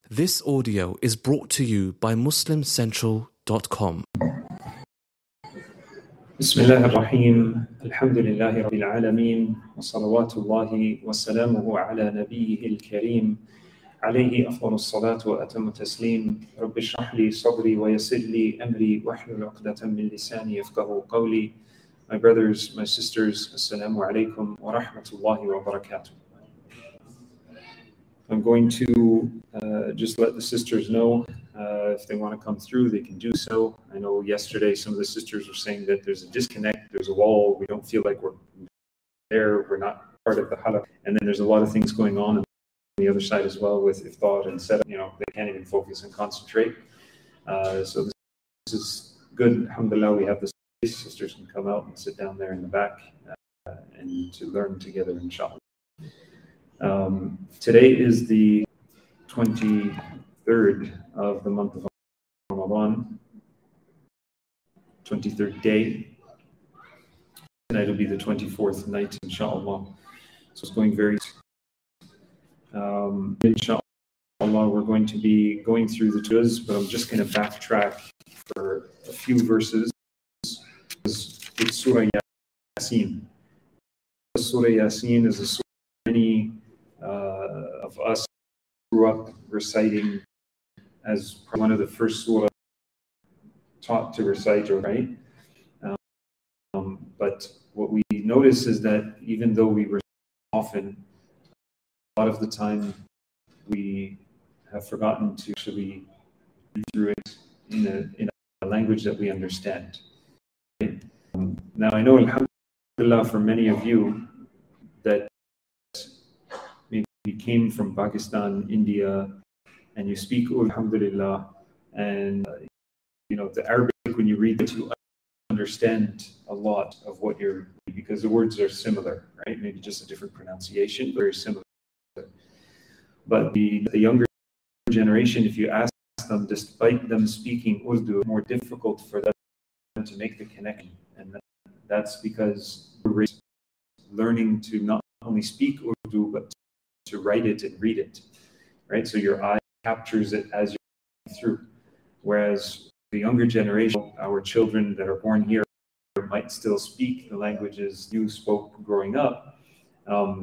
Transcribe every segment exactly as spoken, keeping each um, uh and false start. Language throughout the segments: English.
This audio is brought to you by muslim central dot com. بسم الله الرحيم الحمد لله رب العالمين وصلوات الله وسلامه على نبيه الكريم عليه أفضل الصلاة وأتم التسليم رب اشرح لي صدري ويسر لي أمري واحلل عقدة من لساني يفقهوا قولي. My brothers, my sisters, Assalamu alaikum wa rahmatullahi wa barakatuh. I'm going to uh, just let the sisters know uh, if they want to come through, they can do so. I know yesterday some of the sisters were saying that there's a disconnect, there's a wall, we don't feel like we're there, we're not part of the halaq. And then there's a lot of things going on on the other side as well with iftar and setup, you know, they can't even focus and concentrate. Uh, so this, this is good, alhamdulillah, we have the sisters can come out and sit down there in the back uh, and to learn together, inshallah. Um, today is the twenty-third of the month of Ramadan, twenty-third day. Tonight will be the twenty-fourth night, inshallah. So it's going very, um, inshallah, we're going to be going through the juz, but I'm just going to backtrack for a few verses. It's Surah Yasin. Surah Yasin is a surah many uh, of us grew up reciting as one of the first surah taught to recite or write. Um, but what we notice is that even though we recite often, a lot of the time we have forgotten to actually read through it in a, in a language that we understand. Right? Um, now I know, alhamdulillah, for many of you that you came from Pakistan, India, and you speak alhamdulillah, and uh, you know the Arabic, when you read it, you understand a lot of what you're, because the words are similar, right? Maybe just a different pronunciation, but very similar. But the, the younger generation, if you ask them, despite them speaking Urdu, it's more difficult for them to make the connection, and that's because we're learning to not only speak Urdu, but to write it and read it, right? So your eye captures it as you're going through. Whereas the younger generation, our children that are born here, might still speak the languages you spoke growing up. Um,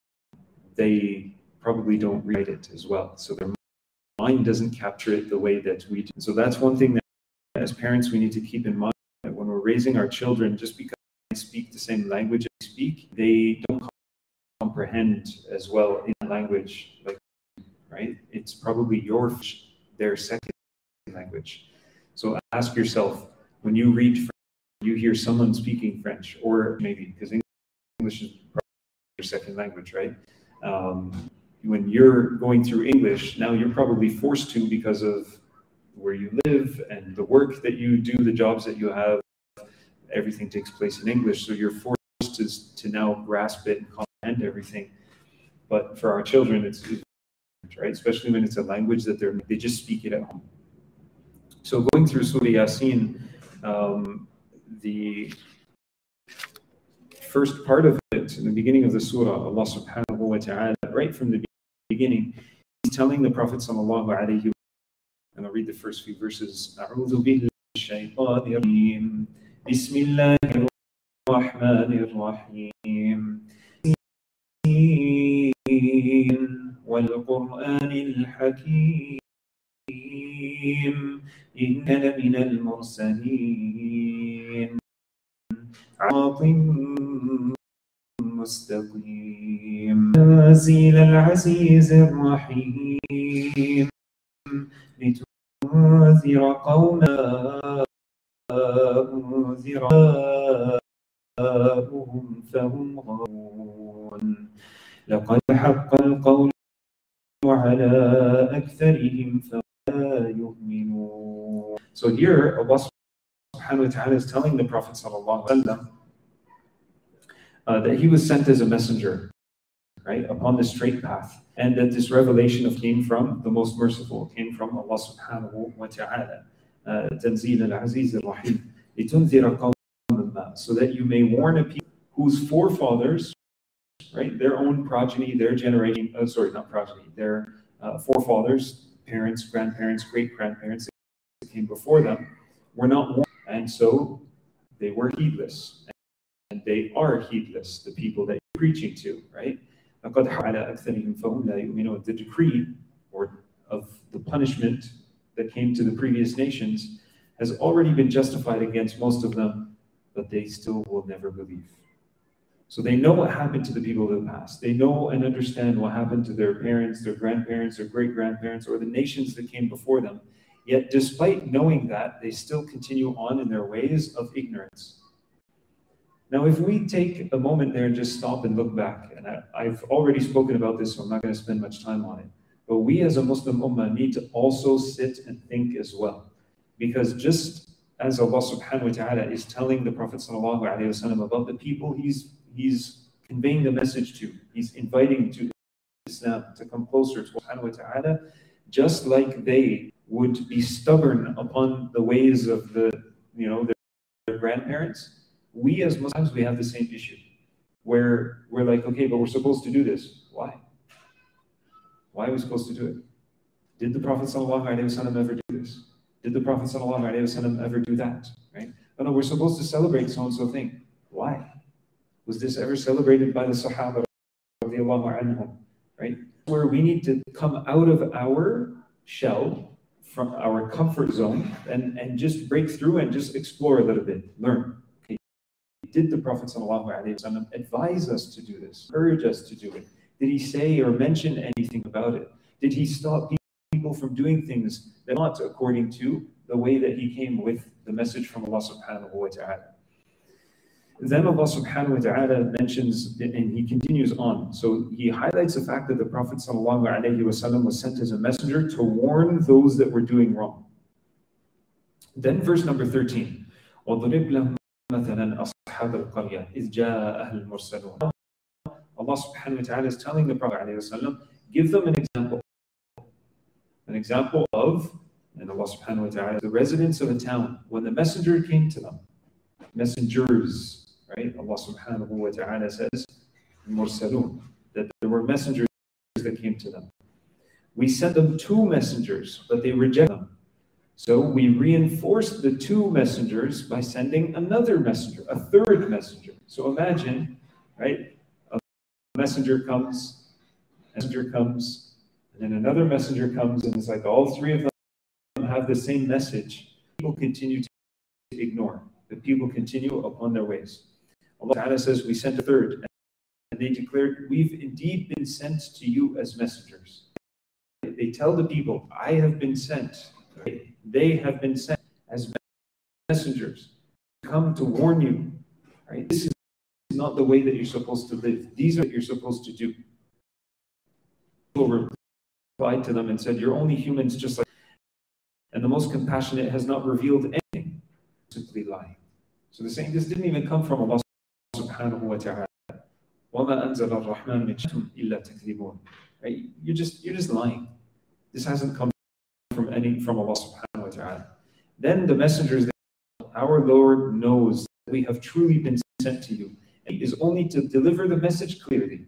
they probably don't read it as well. So their mind doesn't capture it the way that we do. So that's one thing that as parents we need to keep in mind, that when we're raising our children, just because they speak the same language as we speak, they don't comprehend as well in language, like, right? It's probably your their second language. So ask yourself, when you read French, you hear someone speaking French, or maybe because English is probably your second language, right? Um, when you're going through English, now you're probably forced to because of where you live and the work that you do, the jobs that you have, everything takes place in English. So you're forced to, to now grasp it and comprehend everything. But for our children, it's, right, especially when it's a language that they're they just speak it at home. So going through Surah Yasin, um, the first part of it, in the beginning of the surah, Allah subhanahu wa ta'ala, right from the beginning, He's telling the Prophet sallallahu alayhi wa sallam, and I'll read the first few verses. A'udhu billahi minash shaytanir rajeem. Bismillahir rahmanir rahim. والقرآن الحكيم إنك لمن المرسلين صراط مستقيم تنزيل العزيز الرحيم لتنذر قوما أنذر آباؤهم فهم غافلون لقد حق القول على أكثرهم فلا يؤمنون. So here Allah subhanahu wa ta'ala is telling the Prophet sallallahu alaihi wasallam uh, that he was sent as a messenger, right, upon the straight path, and that this revelation of came from the most merciful, came from Allah subhanahu wa ta'ala. Tanzeel al-Aziz al-Rahim, لِتُنذِرَ قَوْمًا مَا, so that you may warn a people whose forefathers, right, their own progeny, their generation, uh, sorry, not progeny, their uh, forefathers, parents, grandparents, great-grandparents that came before them were not warned, and so they were heedless, and they are heedless, the people that you're preaching to, right? The decree or of the punishment that came to the previous nations has already been justified against most of them, but they still will never believe. So they know what happened to the people of the past. They know and understand what happened to their parents, their grandparents, their great-grandparents, or the nations that came before them. Yet despite knowing that, they still continue on in their ways of ignorance. Now, if we take a moment there and just stop and look back, and I, I've already spoken about this, so I'm not going to spend much time on it, but we as a Muslim Ummah need to also sit and think as well. Because just as Allah subhanahu wa ta'ala is telling the Prophet sallallahu alaihi wasallam about the people he's, he's conveying the message to, he's inviting to Islam to come closer to Allah subhanahu wa ta'ala, just like they would be stubborn upon the ways of the, you know, their, their grandparents, we as Muslims, we have the same issue, where we're like, okay, but we're supposed to do this. Why? Why are we supposed to do it? Did the Prophet ﷺ ever do this? Did the Prophet ﷺ ever do that? Right? Oh no, we're supposed to celebrate so-and-so thing. Why? Was this ever celebrated by the Sahaba radiallahu anhum? Right? Where we need to come out of our shell, from our comfort zone, and, and just break through and just explore a little bit, learn. Did the Prophet ﷺ advise us to do this, urge us to do it? Did he say or mention anything about it? Did he stop people from doing things that are not according to the way that he came with the message from Allah subhanahu wa ta'ala? Then Allah subhanahu wa ta'ala mentions, and he continues on. So he highlights the fact that the Prophet ﷺ was sent as a messenger to warn those that were doing wrong. Then verse number thirteen. مثلا أصحاب القرية إذ جاءها المرسلون. Allah subhanahu wa ta'ala is telling the Prophet ﷺ, give them an example. An example of, and Allah subhanahu wa ta'ala, the residents of a town, when the messenger came to them, messengers, right? Allah subhanahu wa ta'ala says, mursalun, that there were messengers that came to them. We sent them two messengers, but they rejected them. So we reinforced the two messengers by sending another messenger, a third messenger. So imagine, right, a messenger comes, a messenger comes, and then another messenger comes, and it's like all three of them have the same message. People continue to ignore, but people continue upon their ways. Allah Ta'ala says, we sent a third, and they declared, we've indeed been sent to you as messengers. They tell the people, I have been sent. They have been sent as messengers, come to warn you. Right? This is not the way that you're supposed to live. These are what you're supposed to do. People replied to them and said, you're only humans just like, and the most compassionate has not revealed anything. Simply lying. So they're saying this didn't even come from Allah subhanahu wa ta'ala. وَمَا أَنزَلَ الرَّحْمَنُ مِنْ شَيْءٍ إِلَّا تَكْذِبُونَ. Right? You're just you're just lying. This hasn't come from any from Allah subhanahu wa ta'ala. Then the messengers, our Lord knows that we have truly been sent to you. And He is only to deliver the message clearly.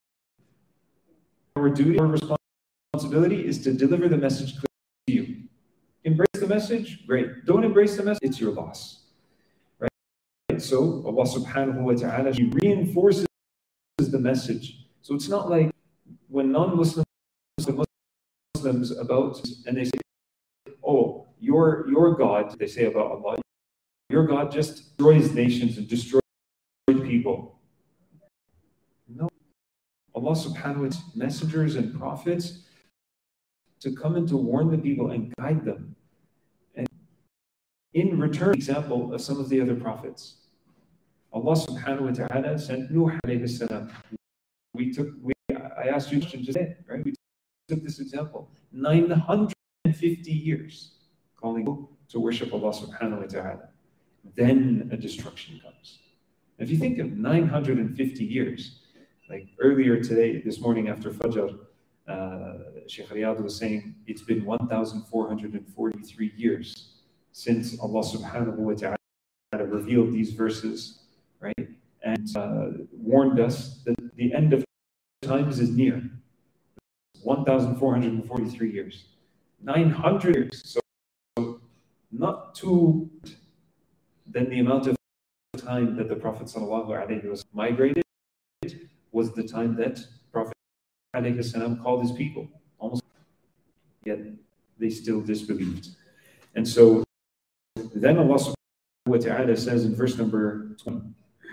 Our duty, our responsibility is to deliver the message clearly to you. Embrace the message, great. Don't embrace the message, it's your loss. Right? So Allah subhanahu wa ta'ala, He reinforces the message. So it's not like when non-Muslims Muslims about, and they say, oh, your your God, they say about Allah, your God just destroys nations and destroys people. No. Allah subhanahu wa ta'ala, messengers and prophets to come and to warn the people and guide them. And in return, example of some of the other prophets. Allah subhanahu wa ta'ala sent Nuh alayhi salam. We took, we, I asked you a question today, right? We took this example, nine hundred fifty years calling to worship Allah subhanahu wa ta'ala. Then a destruction comes. If you think of nine hundred fifty years, like earlier today, this morning after Fajr, uh, Sheikh Riyad was saying it's been one thousand four hundred forty-three years since Allah subhanahu wa ta'ala revealed these verses, right? And uh, warned us that the end of times is near. one thousand four hundred forty-three years. nine hundred years. So, so not too than the amount of time that the Prophet ﷺ was migrated was the time that Prophet ﷺ called his people. Almost, yet they still disbelieved. And so then Allah subhanahu wa ta'ala says in verse number twenty,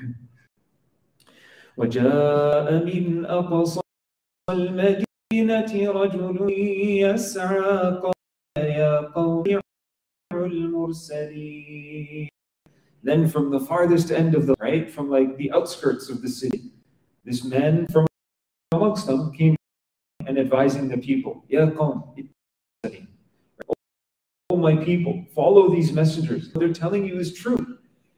وَجَاءَ مِنْ أَقْصَى الْمَدِينَةِ رَجُلٌ يَسْعَى قَالَ يَا قَوْمِ الْمُرْسَلِينَ. Then from the farthest end of the, right, from like the outskirts of the city, this man from amongst them came and advising the people, Ya qawm, oh my people, follow these messengers. What they're telling you is true.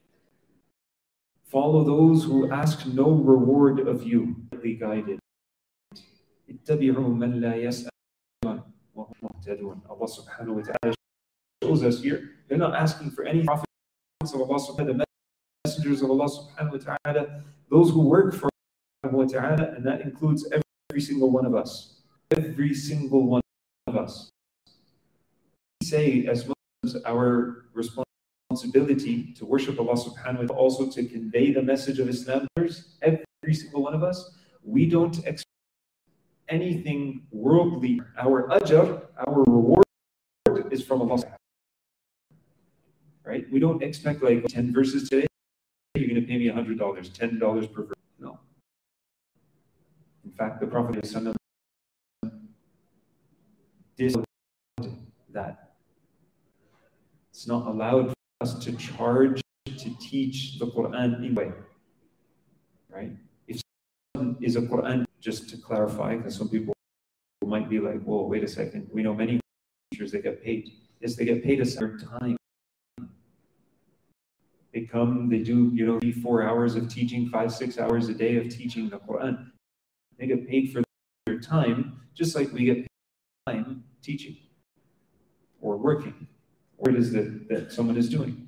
Follow those who ask no reward of you. Be guided. اتبعوا من لا يسألون وهم مهتدون. Allah subhanahu wa ta'ala shows us here, they're not asking for any prophets of Allah subhanahu wa ta'ala, the messengers of Allah subhanahu wa ta'ala, those who work for Allah subhanahu wa ta'ala, and that includes every, every single one of us. Every single one of us. We say as Muslims, our responsibility to worship Allah subhanahu wa ta'ala, also to convey the message of Islam, every single one of us, we don't expect anything worldly. Our ajr, our reward is from Allah subhanahu wa ta'ala. Right? We don't expect like ten verses today, you're going to pay me one hundred dollars, ten dollars per verse. No. In fact, the Prophet did that. It's not allowed for us to charge to teach the Quran anyway. Right? If someone is a Quran, just to clarify, because some people might be like, whoa, wait a second. We know many teachers that get paid. Yes, they get paid a certain time. They come, they do, you know, three, four hours of teaching, five, six hours a day of teaching the Quran. They get paid for their time, just like we get paid for time teaching or working, or it is that, that someone is doing.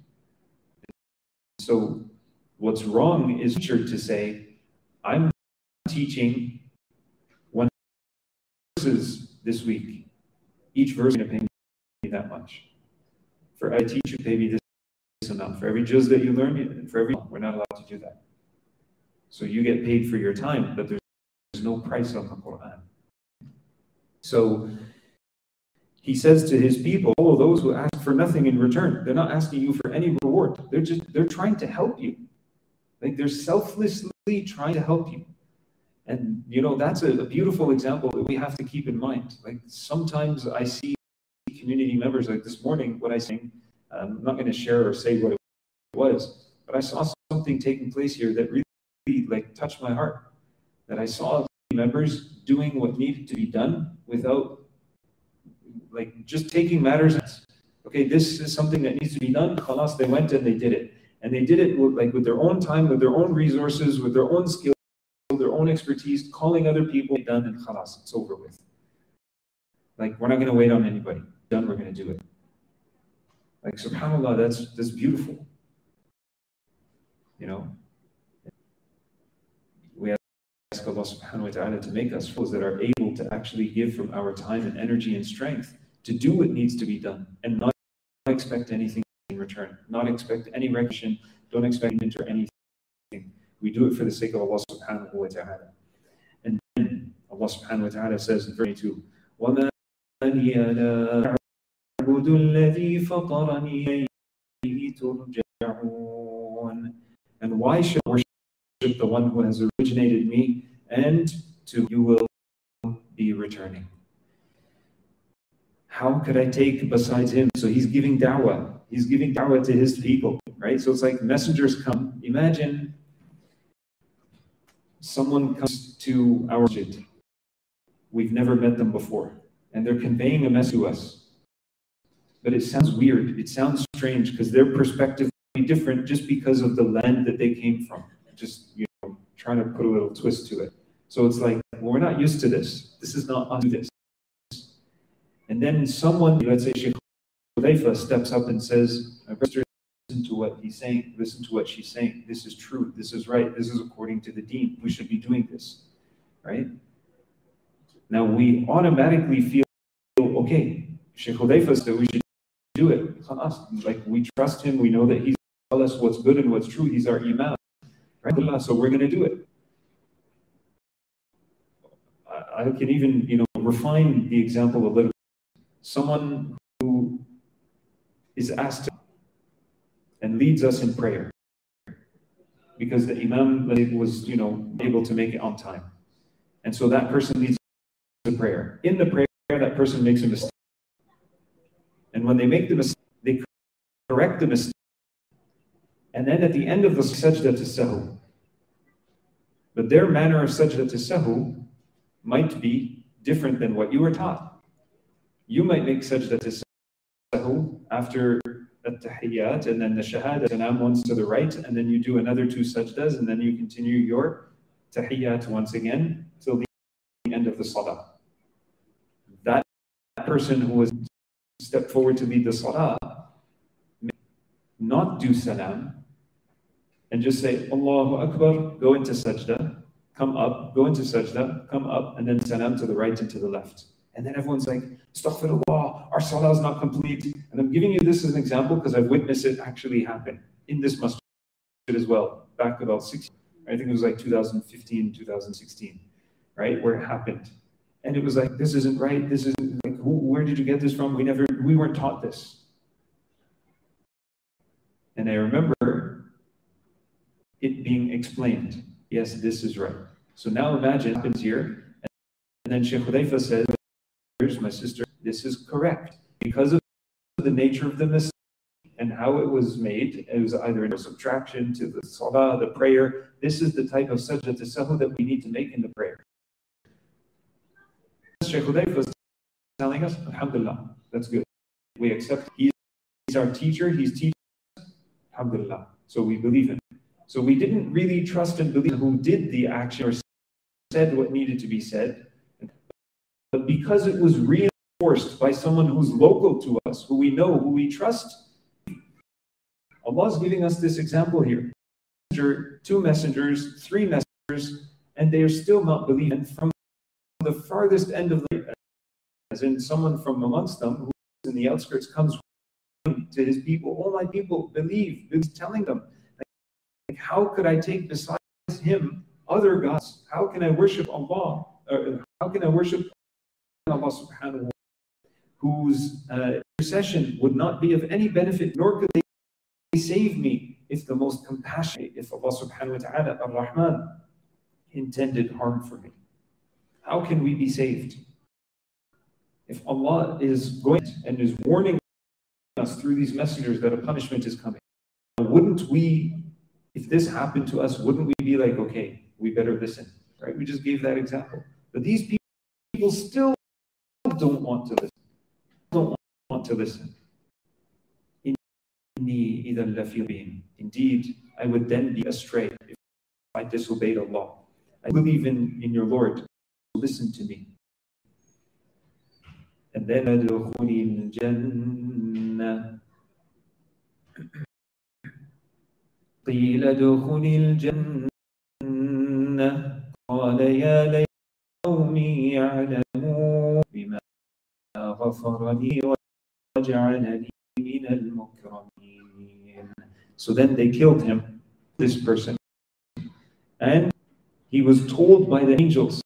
So what's wrong is teacher to say, I'm teaching one verses this week. Each verse is going to pay me that much. For I teach you, pay me this amount. For every juz that you learn, for every, we're not allowed to do that. So you get paid for your time, but there's, there's no price on the Quran. So he says to his people, oh, those who ask for nothing in return, they're not asking you for any reward. They're just, they're trying to help you. Like they're selflessly trying to help you. And you know, that's a, a beautiful example that we have to keep in mind. Like sometimes I see community members, like this morning, what I saying, I'm not going to share or say what it was, but I saw something taking place here that really like touched my heart. That I saw members doing what needed to be done without like just taking matters. Okay, this is something that needs to be done. Khalas, they went and they did it. And they did it with, like with their own time, with their own resources, with their own skills, their own expertise, calling other people, done, and khalas, it's over with. Like, we're not going to wait on anybody. Done, we're going to do it. Like, subhanAllah, that's, that's beautiful. You know? We ask Allah subhanahu wa ta'ala to make us those that are able to actually give from our time and energy and strength to do what needs to be done and not expect anything in return, not expect any recognition, don't expect payment or anything. We do it for the sake of Allah subhanahu wa ta'ala. And then Allah subhanahu wa ta'ala says in verse twenty-two, وَمَا لِيَ لَا أَعْبُدُ الَّذِي فَطَرَنِي إِلَيْهِ تُرْجَعُونَ. And why should I worship the one who has originated me, and to you will be returning? How could I take besides him? So he's giving da'wah. He's giving da'wah to his people, right? So it's like messengers come. Imagine someone comes to our masjid. We've never met them before. And they're conveying a message to us. But it sounds weird. It sounds strange because their perspective will be different just because of the land that they came from. Just, you know, trying to put a little twist to it. So it's like, well, we're not used to this. This is not us do this. And then someone, let's say Sheikh Hudayfa, steps up and says, listen to what he's saying, listen to what she's saying. This is true, this is right, this is according to the deen. We should be doing this, right? Now we automatically feel, okay, Sheikh Hudayfa said we should do it. Khalas. Like we trust him, we know that he's tell us what's good and what's true, he's our imam. Right? So we're going to do it. I, I can even, you know, refine the example a little. Someone who is asked to and leads us in prayer because the imam was, you know, able to make it on time. And so that person leads the prayer. In the prayer, that person makes a mistake. And when they make the mistake, they correct the mistake. And then at the end of the sajda to sahu, but their manner of sajda to sahu might be different than what you were taught. You might make sajda to sahu after at-tahiyyat, and then the shahada salam once to the right, and then you do another two sajdas, and then you continue your tahiyyat once again till the end of the salah. That person who was stepped forward to lead the salah may not do salam and just say Allahu Akbar, go into sajda, come up, go into sajda, come up, and then salam to the right and to the left. And then everyone's like, Astaghfirullah, our salah is not complete. And I'm giving you this as an example because I've witnessed it actually happen in this masjid as well, back about six, I think it was like two thousand fifteen, two thousand sixteen, right, where it happened. And it was like, this isn't right, this isn't, like, who, where did you get this from? We never, we weren't taught this. And I remember it being explained, yes, this is right. So now imagine it happens here, and then Sheikh Hudayfa says, here's my sister, this is correct. Because of the nature of the mistake and how it was made, it was either a subtraction to the salah, the prayer. This is the type of sajda to sahu that we need to make in the prayer. Sheikh Hudayfa was telling us, alhamdulillah, that's good. We accept, he's our teacher, he's teaching us, alhamdulillah. So we believe him. So we didn't really trust and believe who did the action or said what needed to be said. But because it was reinforced by someone who's local to us, who we know, who we trust, Allah's giving us this example here. Two messengers, three messengers, and they are still not believing. And from the farthest end of the, as in someone from amongst them who is in the outskirts comes to his people, oh my people, believe. He's telling them, like, how could I take besides him other gods? How can I worship Allah? Or how can I worship Allah subhanahu wa ta'ala, whose uh, intercession would not be of any benefit, nor could they save me if the most compassionate, if Allah subhanahu wa ta'ala, ar-Rahman, intended harm for me. How can we be saved? If Allah is going and is warning us through these messengers that a punishment is coming, wouldn't we, if this happened to us, wouldn't we be like, okay, we better listen, right? We just gave that example. But these people still don't want to listen. Don't want to listen. Indeed, I would then be astray if I disobeyed Allah. I believe in, in your Lord. Listen to me. And then adkhuli al-jannah. قيل ادخل الجنة قال يا ليت قومي يعلمون بما غفر لي وجعلني من المكرمين. So then they killed him, this person, and he was told by the angels,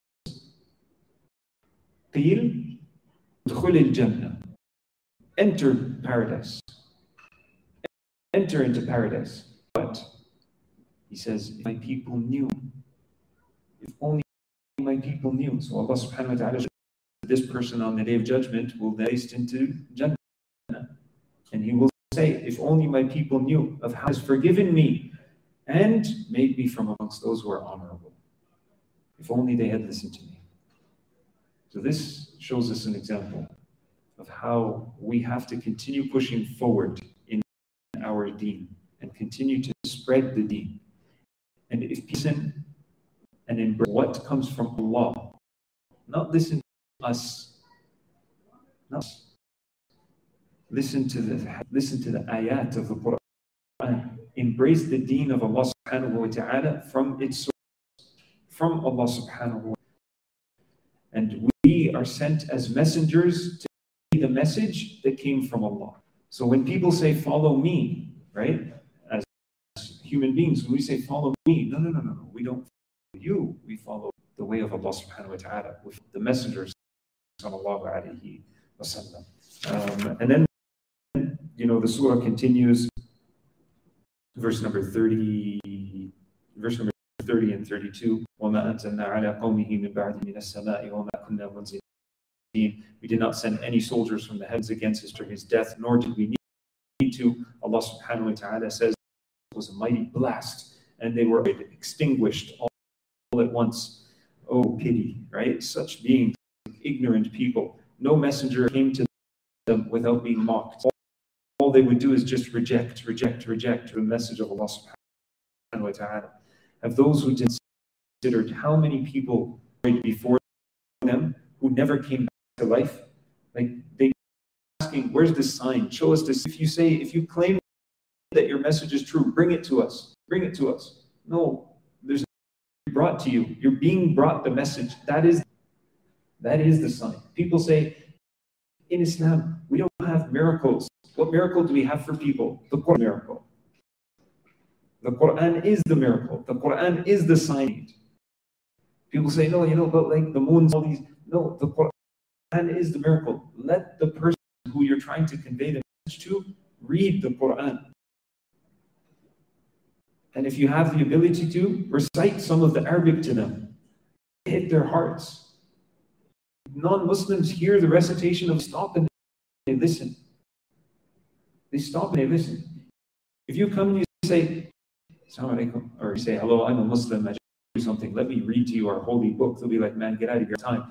قيل ادخل الجنة, enter paradise, enter into paradise. But he says, if my people knew, if only my people knew. So Allah subhanahu wa ta'ala, this person on the day of judgment will be placed into Jannah. And he will say, if only my people knew of how He has forgiven me and made me from amongst those who are honorable. If only they had listened to me. So this shows us an example of how we have to continue pushing forward in our deen and continue to spread the deen. And if listen and embrace what comes from Allah, not listen to us, not us. Listen to the listen to the ayat of the Quran. Embrace the deen of Allah subhanahu wa ta'ala from its source, from Allah subhanahu wa ta'ala. And we are sent as messengers to be the message that came from Allah. So when people say, follow me, right? As human beings, when we say, follow me, no, no, no, no, no. We don't follow you. We follow the way of Allah subhanahu wa ta'ala, with the messengers, sallallahu alayhi wa sallam. Um, and then, you know, the surah continues, verse number thirty, verse number thirty and thirty-two. وَمَا أَنزَلْنَا عَلَىٰ قَوْمِهِ مِنْ بَعْدِ مِنَ السَّمَاءِ وَمَا كُنَّا مُنزِلِينَ. We did not send any soldiers from the heavens against his, his death, nor did we need to. Allah subhanahu wa ta'ala says it was a mighty blast, and they were extinguished all, all at once. Oh, pity, right? Such beings, ignorant people. No messenger came to them without being mocked. All, all they would do is just reject, reject, reject the message of Allah subhanahu wa ta'ala. Have those who considered how many people before them who never came back to life? Like, they asking, where's this sign? Show us this. If you say, if you claim that your message is true, bring it to us. Bring it to us. No, there's brought to you. You're being brought the message. That is, that is the sign. People say, in Islam, we don't have miracles. What miracle do we have for people? The Quran miracle. The Quran is the miracle. The Quran is the sign. People say, no, you know, but like the moons, all these. No, the Quran is the miracle. Let the person who you're trying to convey the message to read the Quran. And if you have the ability to, recite some of the Arabic to them. Hit their hearts. Non-Muslims hear the recitation of stop and they listen. They stop and they listen. If you come and you say, Assalamu alaikum, or you say, hello, I'm a Muslim, I just do something, let me read to you our holy book, they'll be like, man, get out of your time.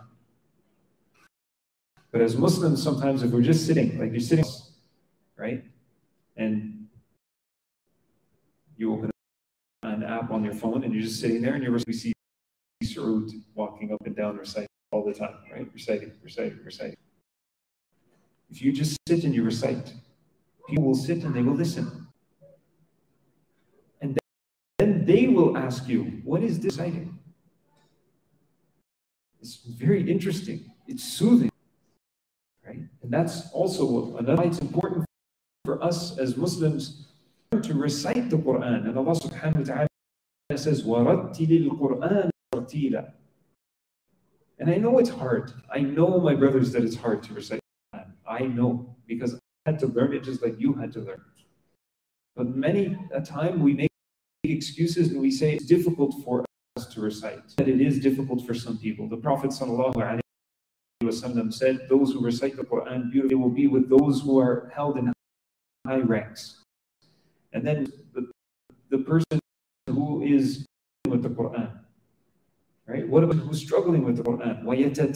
But as Muslims, sometimes if we're just sitting, like you're sitting, right? And you open an app on your phone and you're just sitting there and you're we see Saud walking up and down reciting all the time, right? Reciting, reciting, reciting. If you just sit and you recite, people will sit and they will listen. And then they will ask you, what is this reciting? It's very interesting. It's soothing. Right? And that's also another why it's important for us as Muslims to recite the Quran. And Allah subhanahu wa ta'ala says, وَرَتِّلِ الْقُرْآنَ تَرْتِيلًا. And I know it's hard. I know, my brothers, that it's hard to recite the Quran. I know, because I had to learn it just like you had to learn. But many a time we make excuses and we say it's difficult for us to recite. That it is difficult for some people. The Prophet sallallahu alaihi wasallam said, those who recite the Quran beautifully will be with those who are held in high ranks. And then the, the person who is with the Quran, right? What about who's struggling with the Quran?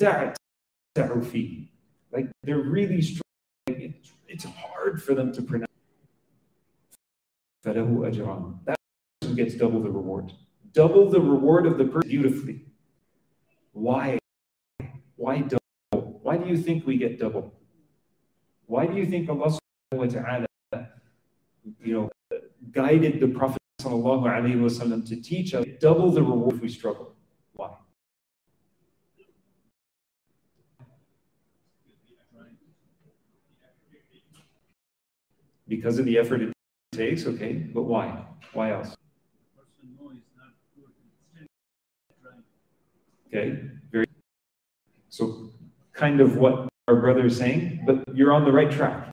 Like they're really struggling. It, it's hard for them to pronounce. That person gets double the reward. Double the reward of the person beautifully. Why? Why double? Why do you think we get double? Why do you think Allah subhanahu wa ta'ala, you know, guided the Prophet sallallahu alaihi wasallam to teach us double the reward if we struggle? Why? Because of the effort it takes, okay, but why? Why else? Okay, very. So, kind of what our brother is saying, but you're on the right track.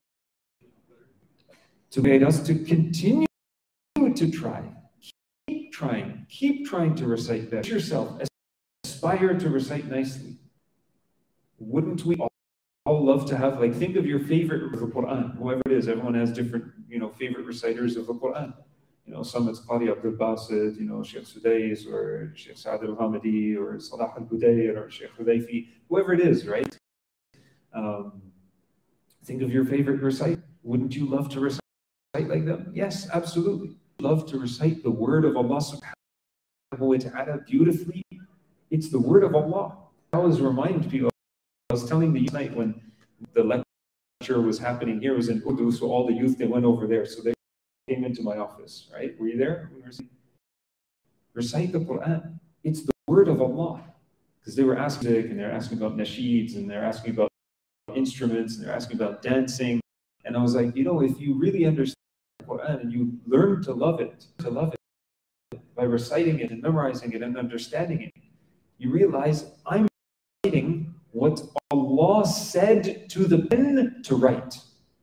To guide us to continue to try. Keep trying. Keep trying to recite better. Yourself, aspire to recite nicely. Wouldn't we all, all love to have, like, think of your favorite of the Quran, whoever it is. Everyone has different, you know, favorite reciters of the Quran. You know, some it's Qari Abdul Basit, you know, Sheikh Sudais, or Sheikh Saad al-Hamadi, or Salah al-Budayr, or Sheikh Hudayfi, whoever it is, right? Um, think of your favorite reciter. Wouldn't you love to recite like them? Yes, absolutely. Love to recite the word of Allah subhanahu wa ta'ala beautifully. It's the word of Allah. I always remind people, I was telling the youth night when the lecture was happening here, it was in Urdu, so all the youth, they went over there. So they came into my office, right? Were you there? Recite the Quran. It's the word of Allah. Because they were asking, and they're asking about nasheeds, and they're asking about, about instruments, and they're asking about dancing. And I was like, you know, if you really understand the Quran and you learn to love it, to love it by reciting it and memorizing it and understanding it, you realize I'm writing what Allah said to the pen to write.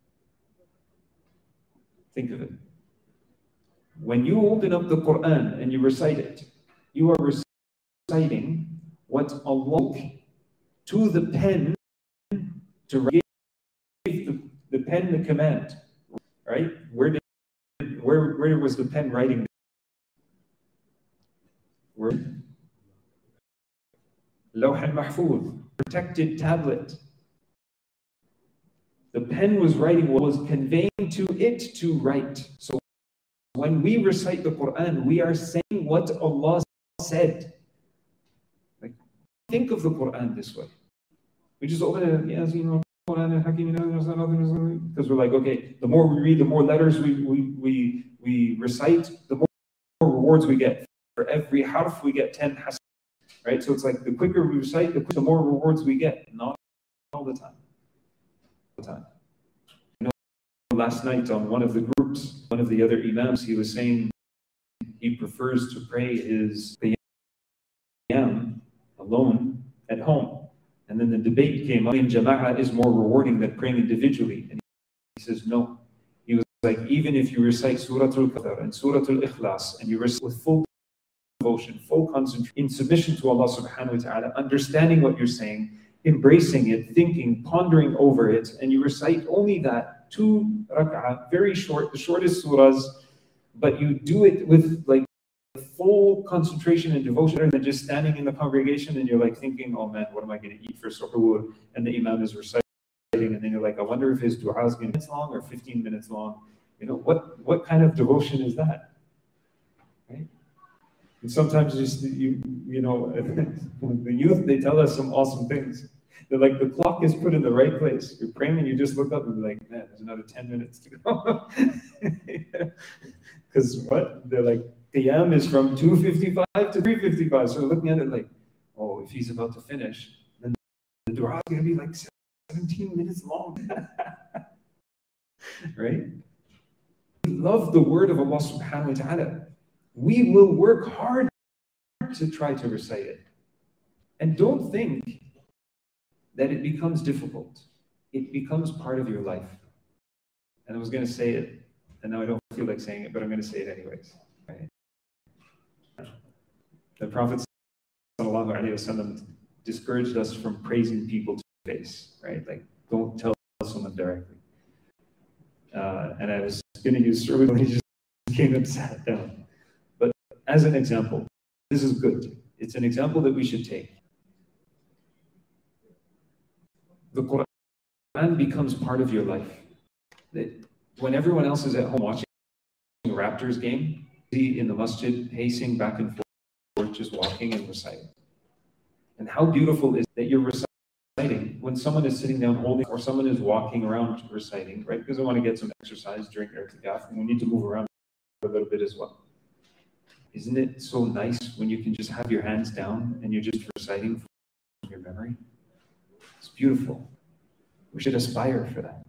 Think of it. When you open up the Quran and you recite it, you are reciting what Allah to the pen to write. The, the pen the command, right? Where did where where was the pen writing? Where? Lawh al-Mahfuz, protected tablet. The pen was writing what was conveying to it to write. So when we recite the Quran, we are saying what Allah said. Like, think of the Quran this way. We just open it, yes, you know, because we're like, okay, the more we read, the more letters we we we, we recite, the more rewards we get. For every harf, we get ten hasan, right? So it's like the quicker we recite, the, the more rewards we get. Not all the time. All the time. You know, last night on one of the groups, one of the other imams, he was saying he prefers to pray his qiyam alone at home. And then the debate came up, in jama'ah is more rewarding than praying individually. And he says, no. He was like, even if you recite Surah Al-Kawthar and Surah Al-Ikhlas, and you recite with full devotion, full concentration, in submission to Allah subhanahu wa ta'ala, understanding what you're saying, embracing it, thinking, pondering over it, and you recite only that, two rak'ah, very short, the shortest surahs, but you do it with like full concentration and devotion, rather than just standing in the congregation and you're like thinking, oh man, what am I going to eat for suhoor? And the imam is reciting, and then you're like, I wonder if his dua is going to be minutes long or fifteen minutes long. You know, what what kind of devotion is that? Right? And sometimes just you you know, the youth, they tell us some awesome things. They're like, the clock is put in the right place. You're praying and you just look up and be like, man, there's another ten minutes to go. Because what? They're like, qiyam is from two fifty-five to three fifty-five. So we're looking at it like, oh, if he's about to finish, then the dua is going to be like seventeen minutes long. Right? We love the word of Allah subhanahu wa ta'ala. We will work hard to try to recite it. And don't think that it becomes difficult. It becomes part of your life. And I was going to say it, and now I don't feel like saying it, but I'm going to say it anyways. Right? The Prophet ﷺ discouraged us from praising people to their face, right? Like, don't tell someone directly. Uh, and I was going to use service when he just came and sat down. But as an example, this is good. It's an example that we should take. The Quran becomes part of your life. That when everyone else is at home watching a Raptors game, in the masjid, pacing back and forth, just walking and reciting. And how beautiful is that you're reciting when someone is sitting down holding, or someone is walking around reciting, right? Because I want to get some exercise during i'tikaf, and we need to move around a little bit as well. Isn't it so nice when you can just have your hands down and you're just reciting from your memory? It's beautiful. We should aspire for that.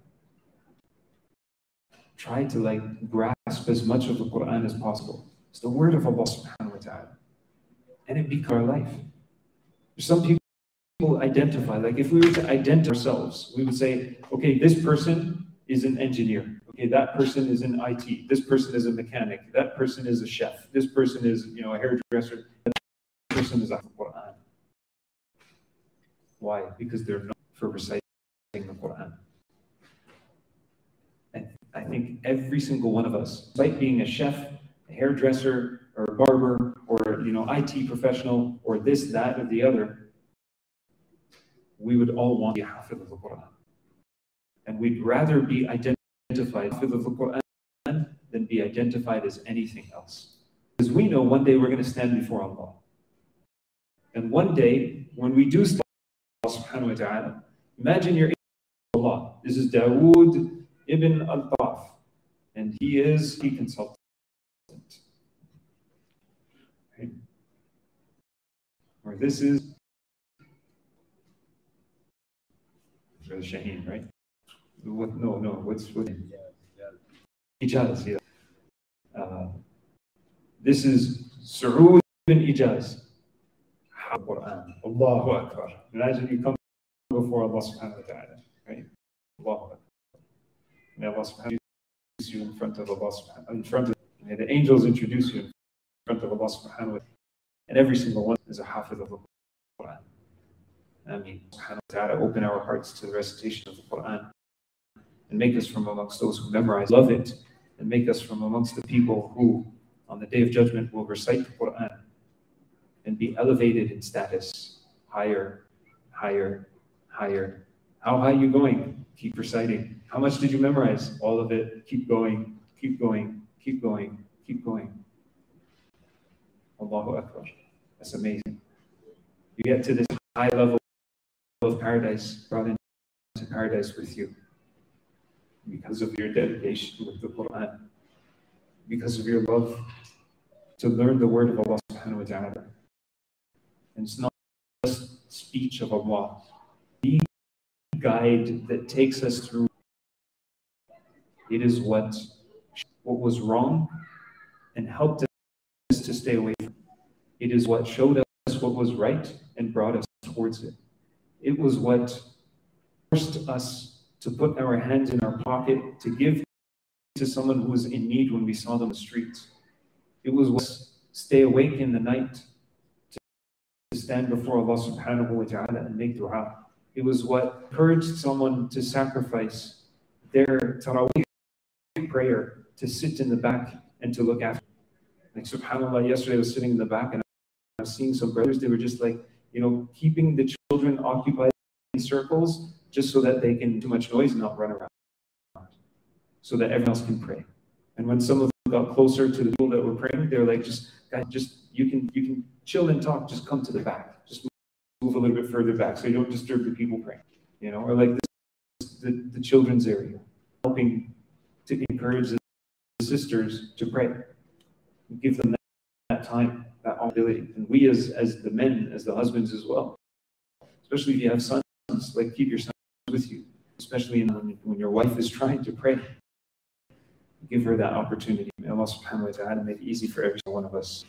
Try to like grasp as much of the Quran as possible. It's the word of Allah subhanahu wa ta'ala. And it becomes our life. Some people identify, like if we were to identify ourselves, we would say, okay, this person is an engineer. Okay, that person is in I T. This person is a mechanic. That person is a chef. This person is, you know, a hairdresser. That person is a Quran. Why? Because they're known for reciting the Quran. And I think every single one of us, despite being a chef, a hairdresser, or a barber, or you know, I T professional, or this, that, or the other, we would all want to be hafiz of the Quran. And we'd rather be identified with the Quran than be identified as anything else. Because we know one day we're going to stand before Allah. And one day, when we do stand before Allah subhanahu wa ta'ala, imagine you're in Allah. This is Dawood ibn al-Taf. And he is a consultant. Right? Or this is for the Shaheen, right? What, no, no, what's what? Ijaz, yeah. Uh, this is Su'ud bin Ijaz. Quran. Allahu Akbar. Imagine you come before Allah subhanahu wa ta'ala, right? Allahu Akbar. May Allah subhanahu wa ta'ala introduce you in front of Allah subhanahu in front of may the angels introduce you in front of Allah subhanahu wa ta'ala. And every single one is a hafiz of the Quran. I mean, subhanahu wa ta'ala, open our hearts to the recitation of the Quran and make us from amongst those who memorize, love it, and make us from amongst the people who, on the Day of Judgment, will recite the Quran and be elevated in status, higher, higher, higher. How high are you going? Keep reciting. How much did you memorize? All of it. Keep going, keep going, keep going, keep going. Allahu Akbar. That's amazing. You get to this high level of paradise, brought into paradise with you because of your dedication with the Quran, because of your love to learn the word of Allah subhanahu wa ta'ala. And it's not just speech of Allah. The guide that takes us through, it is what, what was wrong and helped us to stay away from it. It is what showed us what was right and brought us towards it. It was what forced us to put our hands in our pocket to give to someone who was in need when we saw them on the streets. It was what stay awake in the night to stand before Allah subhanahu wa ta'ala and make dua. It was what encouraged someone to sacrifice their Taraweeh prayer to sit in the back and to look after. Like subhanAllah, yesterday I was sitting in the back and I was seeing some brothers, they were just like, you know, keeping the children occupied in circles just so that they can do too much noise and not run around, so that everyone else can pray. And when some of them got closer to the people that were praying, they were like, just, guys, just, you can, you can chill and talk, just come to the back. Just move a little bit further back so you don't disturb the people praying. You know, or like this, the, the children's area, helping to encourage the sisters to pray. Give them that, that time, that ability. And we as, as the men, as the husbands as well, especially if you have sons, like keep your sons with you, especially in, when, when your wife is trying to pray. Give her that opportunity. May Allah subhanahu wa ta'ala make it easy for every one of us.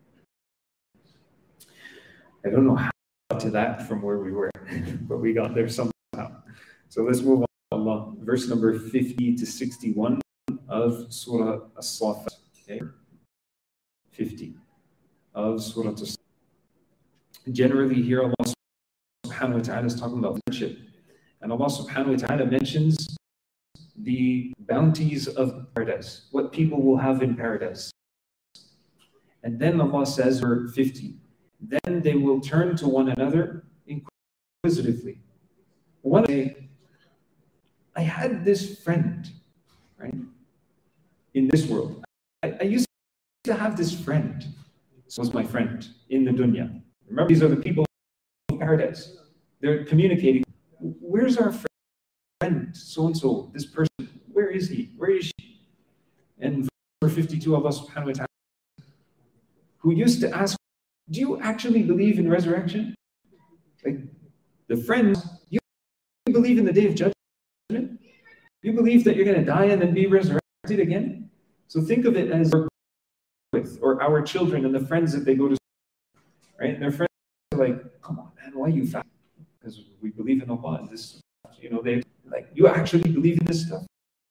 I don't know how we got to that from where we were, but we got there somehow. So let's move on. Allah. Verse number fifty to sixty-one of Surah As-Saffat. Okay? fifty of Surah As-Saffat. Generally here Allah subhanahu wa ta'ala is talking about friendship. And Allah subhanahu wa ta'ala mentions the bounties of paradise, what people will have in paradise. And then Allah says, verse fifty, then they will turn to one another inquisitively. One day, I had this friend, right, in this world. I, I used to have this friend. This was my friend in the dunya. Remember, these are the people of paradise. They're communicating. Where's our friend? So-and-so, this person, where is he? Where is she? And verse fifty-two, Allah subhanahu wa ta'ala, who used to ask, do you actually believe in resurrection? Like, the friends, you believe in the Day of Judgment? You believe that you're going to die and then be resurrected again? So think of it as with, or our children and the friends that they go to school, right? And their friends are like, come on, man, why are you fast? Because we believe in Allah and this, you know, they like, you actually believe in this stuff?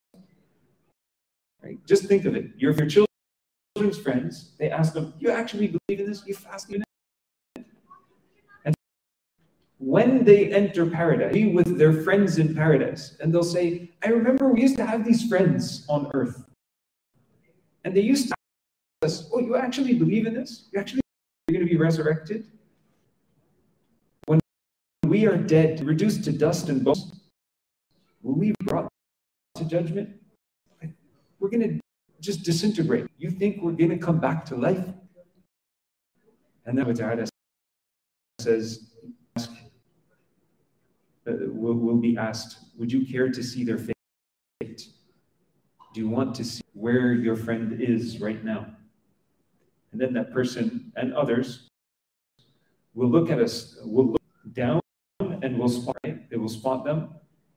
Right? Just think of it. Your, your children's friends, they ask them, you actually believe in this? You fast in it? And when they enter paradise, be with their friends in paradise, and they'll say, I remember we used to have these friends on earth. And they used to ask us, oh, you actually believe in this? You actually are going to be resurrected? When we are dead, reduced to dust and bones, will we be brought to judgment? We're going to just disintegrate. You think we're going to come back to life? And then Allah says, ask, uh, will, will be asked, would you care to see their fate? Do you want to see where your friend is right now? And then that person and others will look at us, will look down and will spot, right? They will spot them.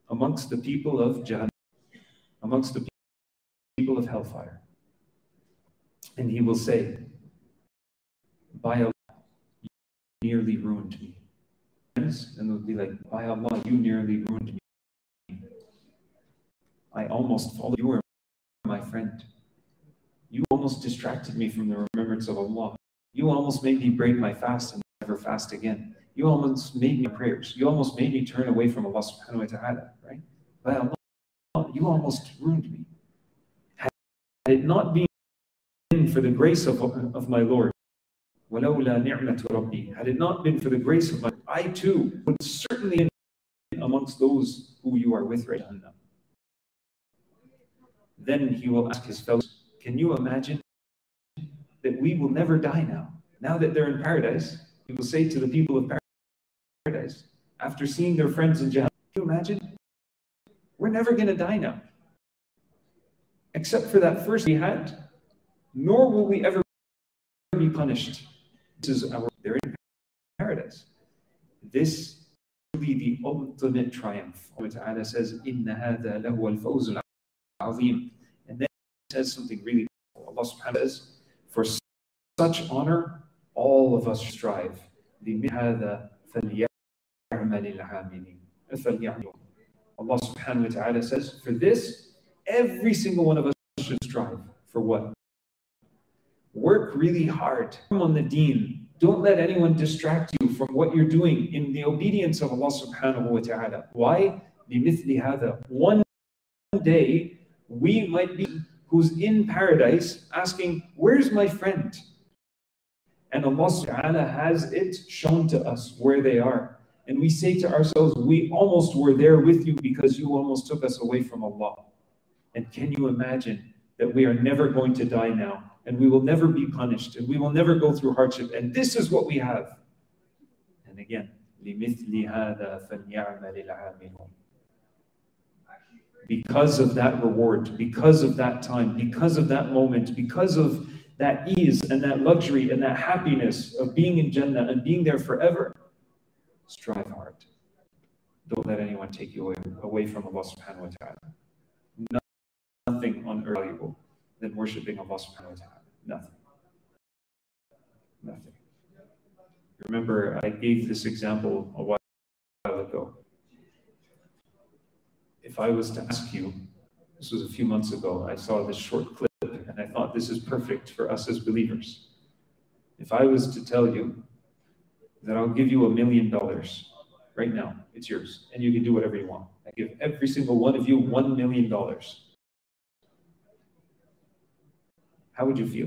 amongst the people of Jahannam, amongst the people of hellfire. And he will say, by Allah, you nearly ruined me. And they'll be like, by Allah, you nearly ruined me. I almost followed you. You were my friend. You almost distracted me from the remembrance of Allah. You almost made me break my fast and never fast again. You almost made me prayers. You almost made me turn away from Allah subhanahu wa ta'ala, right? By Allah, you almost ruined me. Had it not been for the grace of, of my Lord, وَلَوْلَا نِعْمَةُ رَبِّي, had it not been for the grace of my, I too would certainly be amongst those who you are with right now. Then he will ask his fellows, can you imagine that we will never die now? Now that they're in paradise, he will say to the people of paradise, after seeing their friends in Jahannam, can you imagine? We're never going to die now. Except for that first we had, nor will we ever be punished. This is our, they're in paradise. This will be the ultimate triumph. Allah Ta'ala says, إِنَّ هَذَا لَهُوَ الْفَوْزُ الْعَظِيمُ. And then it says something really cool. Allah Subhanahu wa Ta'ala says, for such honor, all of us strive. لِمِهَذَا فَلْيَعْمَلِ الْعَامِلِينَ. Allah Subhanahu wa Ta'ala says, for this, every single one of us should strive. For what? Work really hard on the deen. Don't let anyone distract you from what you're doing in the obedience of Allah Subhanahu wa Ta'ala. Why? بِمِثْلِ هَذَا. One day, we might be who's in paradise asking, where's my friend? And Allah Subhanahu wa Ta'ala has it shown to us where they are. And we say to ourselves, we almost were there with you because you almost took us away from Allah. And can you imagine that we are never going to die now? And we will never be punished, and we will never go through hardship. And this is what we have. And again, لِمِثْلِ هَذَا فَلْيَعْمَلِ الْعَامِلُونَ. Because of that reward, because of that time, because of that moment, because of that ease and that luxury and that happiness of being in Jannah and being there forever, strive hard. Don't let anyone take you away, away from Allah subhanahu wa ta'ala. Nothing on earth valuable than worshipping Allah subhanahu wa ta'ala. Nothing. Nothing. Remember, I gave this example a while ago. If I was to ask you, this was a few months ago, I saw this short clip and I thought this is perfect for us as believers. If I was to tell you that I'll give you a million dollars right now, it's yours, and you can do whatever you want. I give every single one of you one million dollars. How would you feel?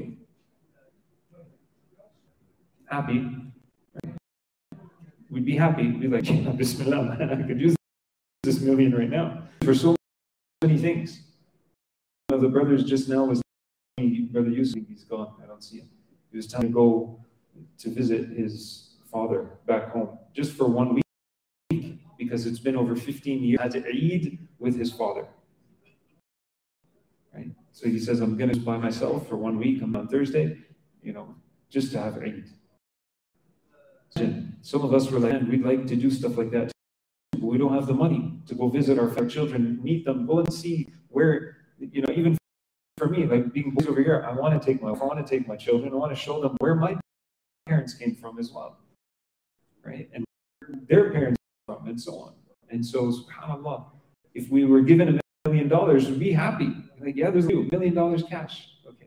Happy, right? We'd be happy. We'd be like, yeah, Bismillah, man, I could use this million right now for so many things. One of the brothers just now was Brother Yusuf. He's gone. I don't see him. He was telling me to go to visit his father back home just for one week because it's been over fifteen years. He had to Eid with his father. Right? So he says, I'm going to by myself for one week. I'm on Thursday, you know, just to have Eid. And some of us were like, we'd like to do stuff like that, but we don't have the money to go visit our children, meet them, go and see where, you know, even for me, like being boys over here, I want to take my, I want to take my children, I want to show them where my parents came from as well, right? And their parents came from, and so on. And so, subhanAllah, if we were given a million dollars, we'd be happy. Like, yeah, there's a million dollars cash. Okay.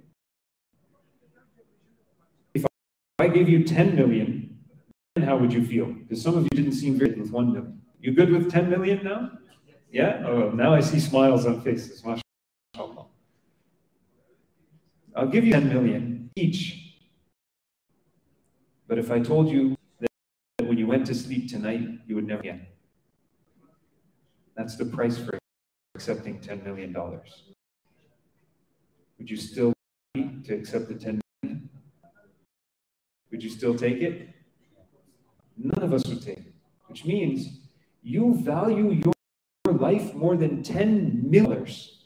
If I gave you ten million, then how would you feel? Because some of you didn't seem very good with one million. You good with ten million now? Yeah? Oh, now I see smiles on faces. MashaAllah. I'll give you ten million each. But if I told you that when you went to sleep tonight, you would never again. That's the price for accepting ten million dollars. Would you still be to accept the ten million? Would you still take it? None of us would take it. Which means you value your life more than ten million dollars.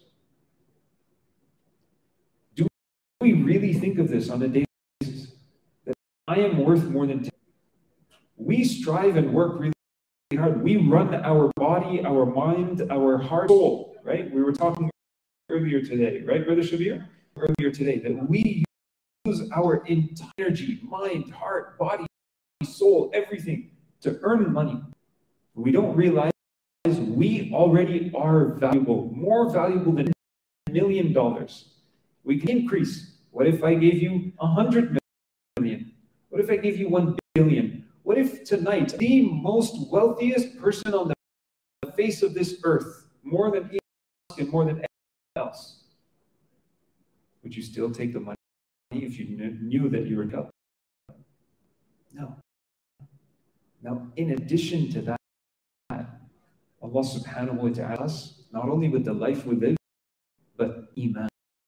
Do we really think of this on a daily basis? That I am worth more than ten? We strive and work really hard. We run our body, our mind, our heart, soul, right? We were talking earlier today, right, Brother Shabir? Earlier today, that we use our entire energy, mind, heart, body, soul, everything to earn money. We don't realize we already are valuable, more valuable than a million dollars. We can increase. What if I gave you a hundred million? What if I gave you one billion? What if tonight the most wealthiest person on the face of this earth, more than Elon Musk and more than anyone else, would you still take the money if you knew that you were God? No. Now, in addition to that, Allah subhanahu wa ta'ala, not only with the life we live, but iman.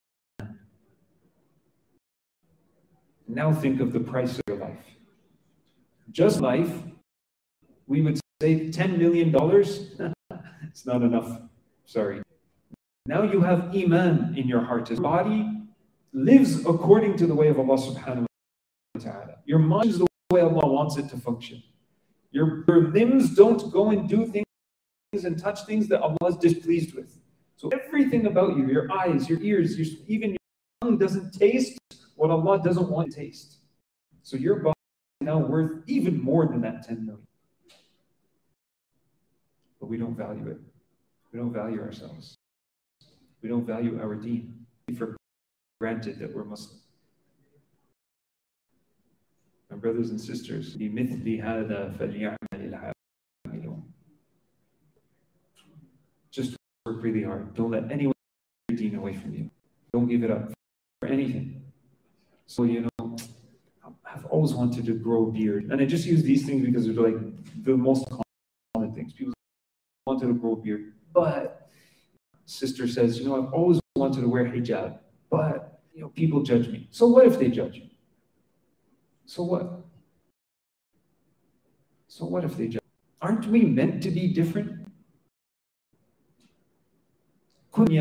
Now think of the price of your life. Just life, we would say ten million dollars. It's not enough. Sorry. Now you have iman in your heart. Your body lives according to the way of Allah subhanahu wa ta'ala. Your mind is the way Allah wants it to function. Your, your limbs don't go and do things and touch things that Allah is displeased with. So everything about you, your eyes, your ears, your, even your tongue doesn't taste what Allah doesn't want to taste. So your body is now worth even more than that ten million. But we don't value it. We don't value ourselves. We don't value our deen. We for granted that we're Muslim. My brothers and sisters, بِمِثْلِ هَذَا فَلْيَعْمَلِ الْعَامِلُونَ. Just work really hard. Don't let anyone take your deen away from you. Don't give it up for anything. So, you know, I've always wanted to grow a beard. And I just use these things because they're like the most common things. People wanted to grow a beard. But sister says, you know, I've always wanted to wear hijab. But, you know, people judge me. So what if they judge you? So what? So what if they judge? Aren't we meant to be different? Be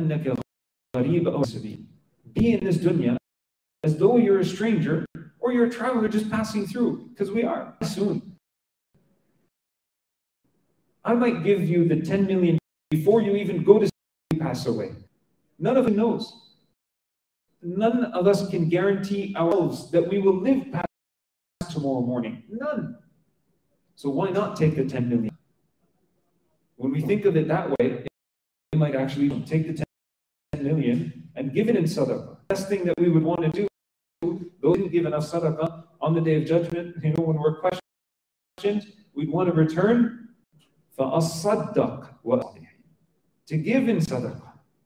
in this dunya as though you're a stranger or you're a traveler just passing through, because we are soon. I might give you the ten million before you even go to pass away. None of us knows. None of us can guarantee ourselves that we will live past tomorrow morning. None. So why not take the ten million? When we think of it that way, we might actually take the ten million and give it in sadaqah. The best thing that we would want to do, those who didn't give enough sadaqah on the day of judgment, you know, when we're questioned, we'd want to return فَأَصَّدَّقْ وَأَصْلِحِ, to give in sadaqah.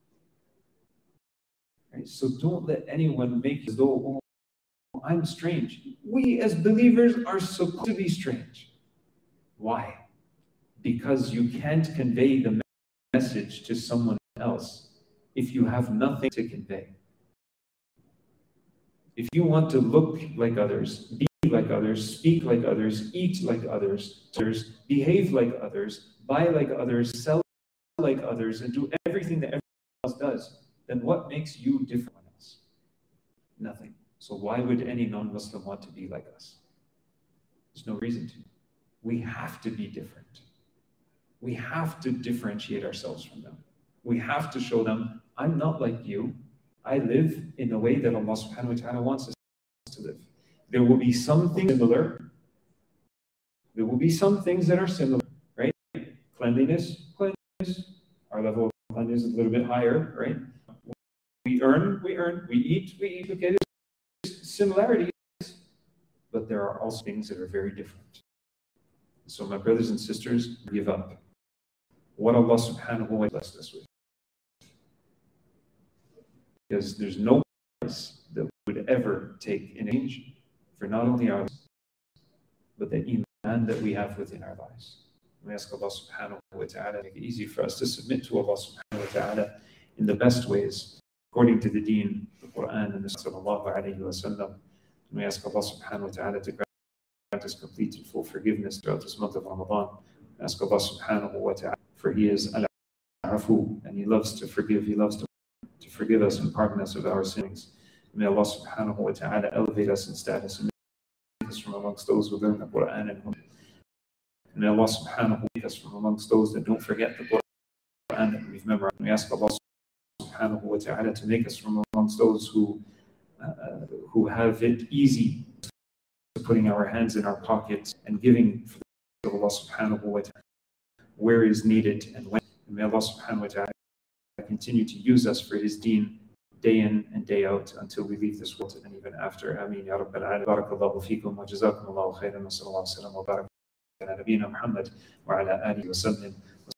Right? So don't let anyone make as though, oh, I'm strange. We as believers are supposed to be strange. Why? Because you can't convey the message to someone else if you have nothing to convey. If you want to look like others, be like others, speak like others, eat like others, behave like others, buy like others, sell like others, and do everything that everyone else does, then what makes you different from us? Nothing. So why would any non-Muslim want to be like us? There's no reason to. We have to be different. We have to differentiate ourselves from them. We have to show them, I'm not like you. I live in the way that Allah subhanahu wa ta'ala wants us to live. There will be some things similar. There will be some things that are similar, right? Cleanliness, cleanliness. Our level of cleanliness is a little bit higher, right? We earn, we earn. We eat, we eat. Okay, there's similarities, but there are also things that are very different. So my brothers and sisters, give up what Allah subhanahu wa ta'ala blessed us with. Because there's no price that would ever take an exchange for not only our lives, but the iman that we have within our lives. We ask Allah subhanahu wa ta'ala to make it easy for us to submit to Allah subhanahu wa ta'ala in the best ways, according to the deen, the Quran, and the sallallahu alayhi wa sallam. And we ask Allah subhanahu wa ta'ala to grant us complete and full forgiveness throughout this month of Ramadan. We ask Allah subhanahu wa ta'ala, for He is al-afu, and He loves to forgive, He loves to to forgive us and pardon us of our sins. May Allah subhanahu wa ta'ala elevate us in status and make us from amongst those who learn the Quran and who And may Allah subhanahu wa ta'ala make us from amongst those that don't forget the Quran that we've memorized. We ask Allah subhanahu wa ta'ala to make us from amongst those who uh, who have it easy to putting our hands in our pockets and giving for the Allah subhanahu wa ta'ala where is needed and when. And may Allah subhanahu wa ta'ala continue to use us for His deen day in and day out until we leave this world and even after. Ameen ya Rabbal Alamin. Barakallahu feekum wa jazakumullahu khairan wa sallallahu wa sallam wa barak ala nabiyyina Muhammad wa ala alihi wa sallam.